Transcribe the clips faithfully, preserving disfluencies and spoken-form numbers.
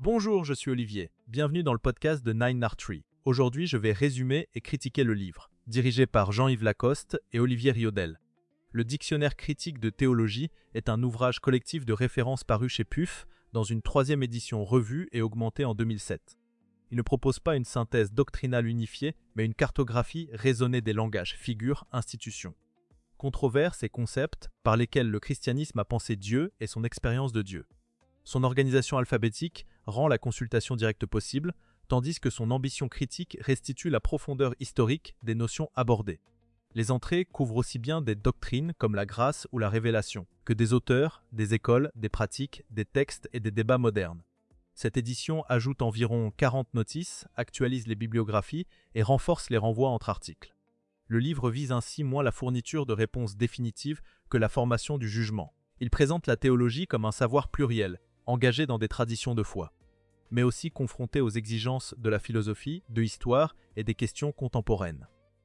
Bonjour, je suis Olivier. Bienvenue dans le podcast de Nine Art Tree. Aujourd'hui, je vais résumer et critiquer le livre, dirigé par Jean-Yves Lacoste et Olivier Riodel. Le Dictionnaire critique de théologie est un ouvrage collectif de référence paru chez P U F dans une troisième édition revue et augmentée en deux mille sept. Il ne propose pas une synthèse doctrinale unifiée, mais une cartographie raisonnée des langages, figures, institutions. Controverses et concepts par lesquels le christianisme a pensé Dieu et son expérience de Dieu. Son organisation alphabétique rend la consultation directe possible, tandis que son ambition critique restitue la profondeur historique des notions abordées. Les entrées couvrent aussi bien des doctrines comme la grâce ou la révélation, que des auteurs, des écoles, des pratiques, des textes et des débats modernes. Cette édition ajoute environ quarante notices, actualise les bibliographies et renforce les renvois entre articles. Le livre vise ainsi moins la fourniture de réponses définitives que la formation du jugement. Il présente la théologie comme un savoir pluriel, engagé dans des traditions de foi, mais aussi confronté aux exigences de la philosophie, de l'histoire et des questions contemporaines.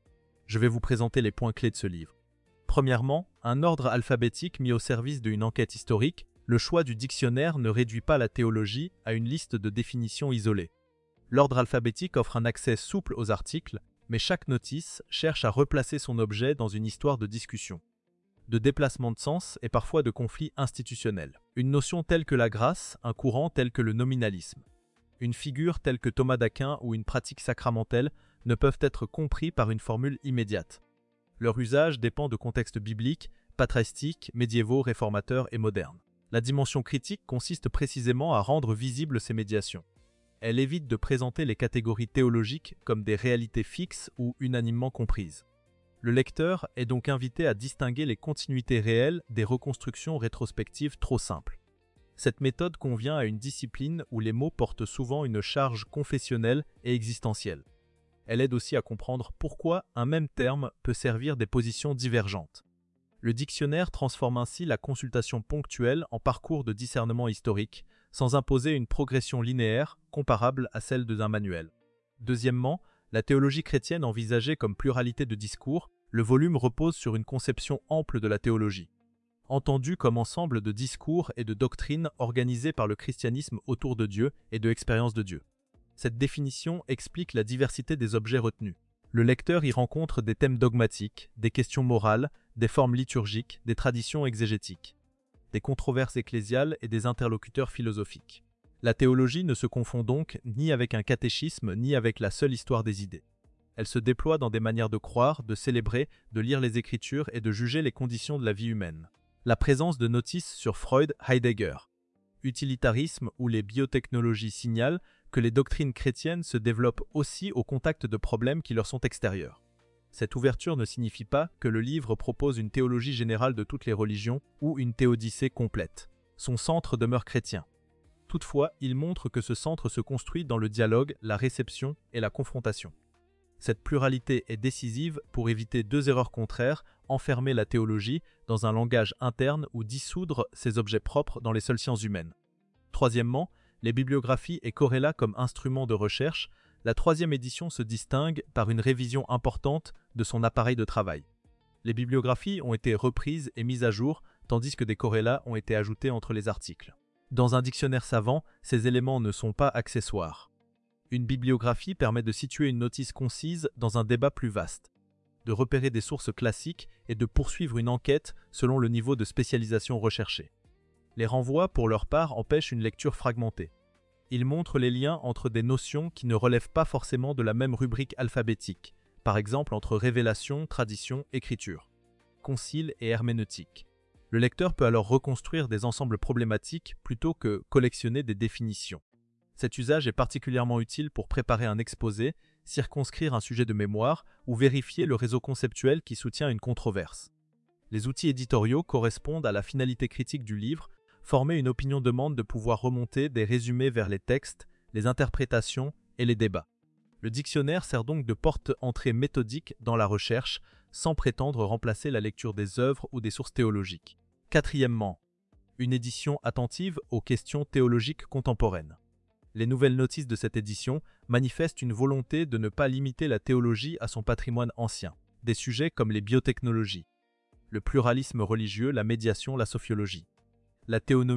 Je vais vous présenter les points clés de ce livre. Premièrement, un ordre alphabétique mis au service d'une enquête historique. Le choix du dictionnaire ne réduit pas la théologie à une liste de définitions isolées. L'ordre alphabétique offre un accès souple aux articles, mais chaque notice cherche à replacer son objet dans une histoire de discussion, de déplacement de sens et parfois de conflits institutionnels. Une notion telle que la grâce, un courant tel que le nominalisme, une figure telle que Thomas d'Aquin ou une pratique sacramentelle ne peuvent être compris par une formule immédiate. Leur usage dépend de contextes bibliques, patristiques, médiévaux, réformateurs et modernes. La dimension critique consiste précisément à rendre visibles ces médiations. Elle évite de présenter les catégories théologiques comme des réalités fixes ou unanimement comprises. Le lecteur est donc invité à distinguer les continuités réelles des reconstructions rétrospectives trop simples. Cette méthode convient à une discipline où les mots portent souvent une charge confessionnelle et existentielle. Elle aide aussi à comprendre pourquoi un même terme peut servir des positions divergentes. Le dictionnaire transforme ainsi la consultation ponctuelle en parcours de discernement historique, sans imposer une progression linéaire comparable à celle d'un manuel. Deuxièmement, la théologie chrétienne envisagée comme pluralité de discours, le volume repose sur une conception ample de la théologie, entendue comme ensemble de discours et de doctrines organisés par le christianisme autour de Dieu et de l'expérience de Dieu. Cette définition explique la diversité des objets retenus. Le lecteur y rencontre des thèmes dogmatiques, des questions morales, des formes liturgiques, des traditions exégétiques, des controverses ecclésiales et des interlocuteurs philosophiques. La théologie ne se confond donc ni avec un catéchisme ni avec la seule histoire des idées. Elle se déploie dans des manières de croire, de célébrer, de lire les Écritures et de juger les conditions de la vie humaine. La présence de notices sur Freud, Heidegger, utilitarisme ou les biotechnologies signalent que les doctrines chrétiennes se développent aussi au contact de problèmes qui leur sont extérieurs. Cette ouverture ne signifie pas que le livre propose une théologie générale de toutes les religions ou une théodicée complète. Son centre demeure chrétien. Toutefois, il montre que ce centre se construit dans le dialogue, la réception et la confrontation. Cette pluralité est décisive pour éviter deux erreurs contraires, enfermer la théologie dans un langage interne ou dissoudre ses objets propres dans les seules sciences humaines. Troisièmement, les bibliographies et corrélats comme instruments de recherche, la troisième édition se distingue par une révision importante de son appareil de travail. Les bibliographies ont été reprises et mises à jour, tandis que des corrélats ont été ajoutés entre les articles. Dans un dictionnaire savant, ces éléments ne sont pas accessoires. Une bibliographie permet de situer une notice concise dans un débat plus vaste, de repérer des sources classiques et de poursuivre une enquête selon le niveau de spécialisation recherché. Les renvois, pour leur part, empêchent une lecture fragmentée. Ils montrent les liens entre des notions qui ne relèvent pas forcément de la même rubrique alphabétique, par exemple entre révélation, tradition, écriture, concile et herméneutique. Le lecteur peut alors reconstruire des ensembles problématiques plutôt que collectionner des définitions. Cet usage est particulièrement utile pour préparer un exposé, circonscrire un sujet de mémoire ou vérifier le réseau conceptuel qui soutient une controverse. Les outils éditoriaux correspondent à la finalité critique du livre. Former une opinion demande de pouvoir remonter des résumés vers les textes, les interprétations et les débats. Le dictionnaire sert donc de porte-entrée méthodique dans la recherche, sans prétendre remplacer la lecture des œuvres ou des sources théologiques. Quatrièmement, une édition attentive aux questions théologiques contemporaines. Les nouvelles notices de cette édition manifestent une volonté de ne pas limiter la théologie à son patrimoine ancien. Des sujets comme les biotechnologies, le pluralisme religieux, la médiation, la sophiologie, la théonomie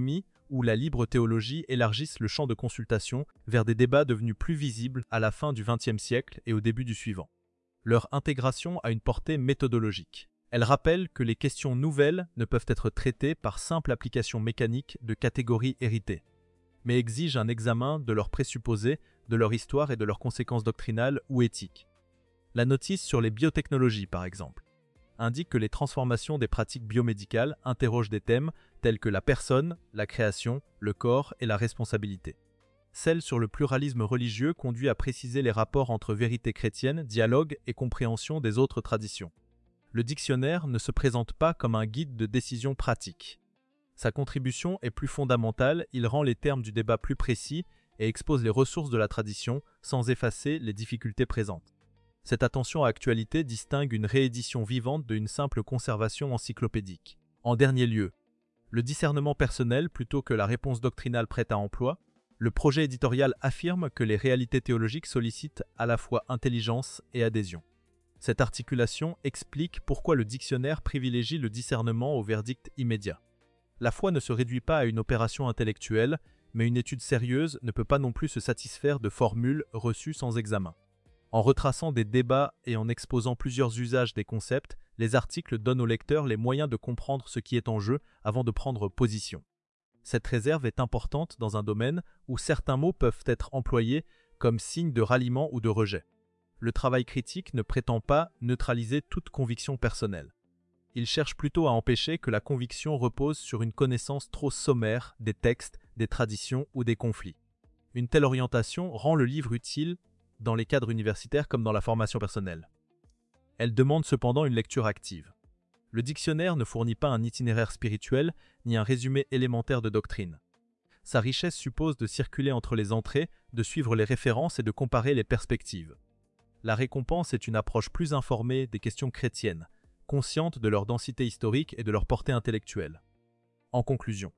ou la libre théologie élargissent le champ de consultation vers des débats devenus plus visibles à la fin du vingtième siècle et au début du suivant. Leur intégration a une portée méthodologique. Elle rappelle que les questions nouvelles ne peuvent être traitées par simple application mécanique de catégories héritées, mais exigent un examen de leurs présupposés, de leur histoire et de leurs conséquences doctrinales ou éthiques. La notice sur les biotechnologies, par exemple, indique que les transformations des pratiques biomédicales interrogent des thèmes tels que la personne, la création, le corps et la responsabilité. Celle sur le pluralisme religieux conduit à préciser les rapports entre vérité chrétienne, dialogue et compréhension des autres traditions. Le dictionnaire ne se présente pas comme un guide de décision pratique. Sa contribution est plus fondamentale, il rend les termes du débat plus précis et expose les ressources de la tradition sans effacer les difficultés présentes. Cette attention à actualité distingue une réédition vivante d'une simple conservation encyclopédique. En dernier lieu, le discernement personnel plutôt que la réponse doctrinale prête à emploi, le projet éditorial affirme que les réalités théologiques sollicitent à la fois intelligence et adhésion. Cette articulation explique pourquoi le dictionnaire privilégie le discernement au verdict immédiat. La foi ne se réduit pas à une opération intellectuelle, mais une étude sérieuse ne peut pas non plus se satisfaire de formules reçues sans examen. En retraçant des débats et en exposant plusieurs usages des concepts, les articles donnent au lecteur les moyens de comprendre ce qui est en jeu avant de prendre position. Cette réserve est importante dans un domaine où certains mots peuvent être employés comme signe de ralliement ou de rejet. Le travail critique ne prétend pas neutraliser toute conviction personnelle. Il cherche plutôt à empêcher que la conviction repose sur une connaissance trop sommaire des textes, des traditions ou des conflits. Une telle orientation rend le livre utile dans les cadres universitaires comme dans la formation personnelle. Elle demande cependant une lecture active. Le dictionnaire ne fournit pas un itinéraire spirituel ni un résumé élémentaire de doctrine. Sa richesse suppose de circuler entre les entrées, de suivre les références et de comparer les perspectives. La récompense est une approche plus informée des questions chrétiennes, consciente de leur densité historique et de leur portée intellectuelle. En conclusion,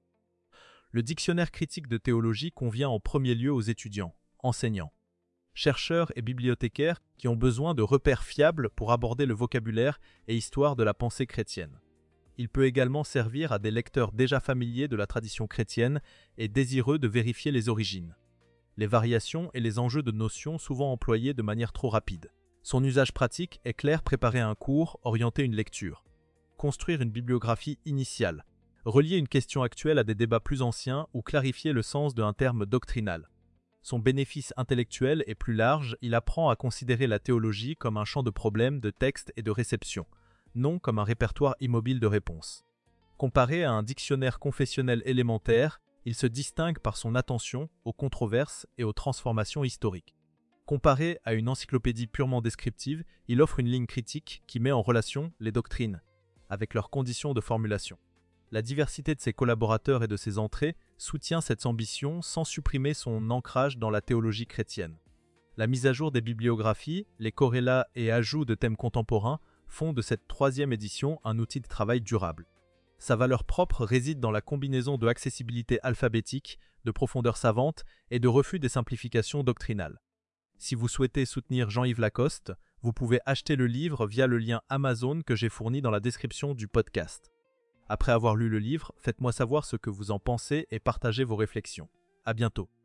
le dictionnaire critique de théologie convient en premier lieu aux étudiants, enseignants, chercheurs et bibliothécaires qui ont besoin de repères fiables pour aborder le vocabulaire et histoire de la pensée chrétienne. Il peut également servir à des lecteurs déjà familiers de la tradition chrétienne et désireux de vérifier les origines, les variations et les enjeux de notions souvent employés de manière trop rapide. Son usage pratique est clair: préparer un cours, orienter une lecture, construire une bibliographie initiale, relier une question actuelle à des débats plus anciens ou clarifier le sens d'un terme doctrinal. Son bénéfice intellectuel est plus large, il apprend à considérer la théologie comme un champ de problèmes, de textes et de réception, non comme un répertoire immobile de réponses. Comparé à un dictionnaire confessionnel élémentaire, il se distingue par son attention aux controverses et aux transformations historiques. Comparé à une encyclopédie purement descriptive, il offre une ligne critique qui met en relation les doctrines, avec leurs conditions de formulation. La diversité de ses collaborateurs et de ses entrées soutient cette ambition sans supprimer son ancrage dans la théologie chrétienne. La mise à jour des bibliographies, les corrélats et ajouts de thèmes contemporains font de cette troisième édition un outil de travail durable. Sa valeur propre réside dans la combinaison de accessibilité alphabétique, de profondeur savante et de refus des simplifications doctrinales. Si vous souhaitez soutenir Jean-Yves Lacoste, vous pouvez acheter le livre via le lien Amazon que j'ai fourni dans la description du podcast. Après avoir lu le livre, faites-moi savoir ce que vous en pensez et partagez vos réflexions. À bientôt.